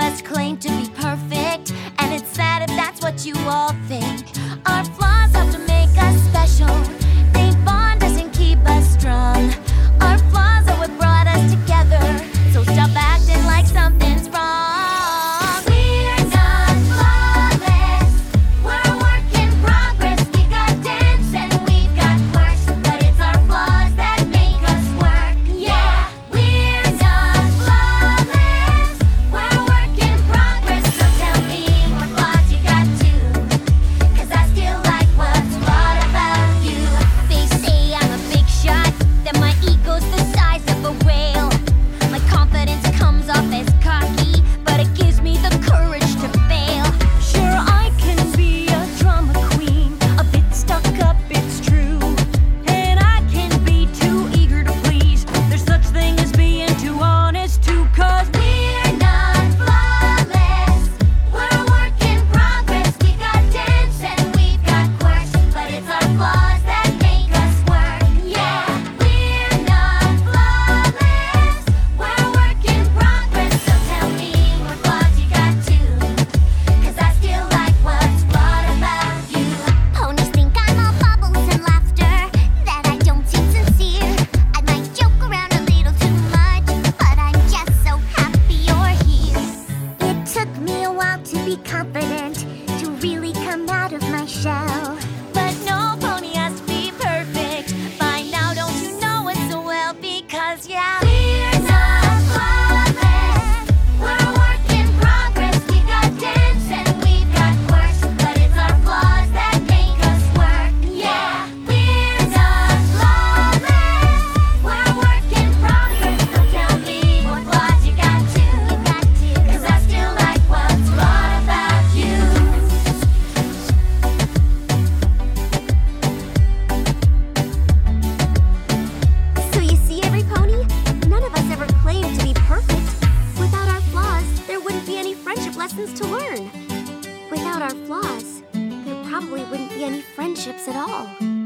us claim to be perfect, and it's sad if that's what you all think. Our flaws often make us special. They bond us and keep us strong. Our flaws are what brought us together, so stop acting like something's wrong. We're not flawless, we're a work in progress. We got dents and we've got quirks, but it's our flaws that make us work. Yeah, we're not flawless, we're a work in progress. So tell me what flaws you got too, 'cause I still like what's flawed about you. They say I'm a big shot, that my ego's the size of a whale. My confidence comes off as cocky, but it gives me the courage to fail. Sure, I can be a drama queen, a bit stuck up, it's true. And I can be too eager to please. There's such thing as being too honest too, 'cause we're not flawless, we're a work in progress. We got dents and we've got quirks, but it's our flaws that make us work. Yeah, we're not flawless, we're a work in progress. So tell me what flaws you got too, 'cause I still like what's flawed about you. Ponies think I'm all bubbles and laughter, that I don't seem sincere. I might joke around a little too much, but I'm just so happy you're here. It took me a while to be confident, to really come out of my shell. But no pony has to be perfect. By now, don't you know it so well? Because yeah, we're not flawless, we're a work in progress. We got dents and we've got quirks, but it's our flaws that make us work. Yeah, we're not flawless, we're a work in progress. So tell me what flaws you got too, 'cause I still like what's flawed about you. So you see, every pony, none of us ever claimed to be perfect. Without our flaws, there wouldn't be any friendship lessons to learn. Without our flaws, there probably wouldn't be any friendships at all.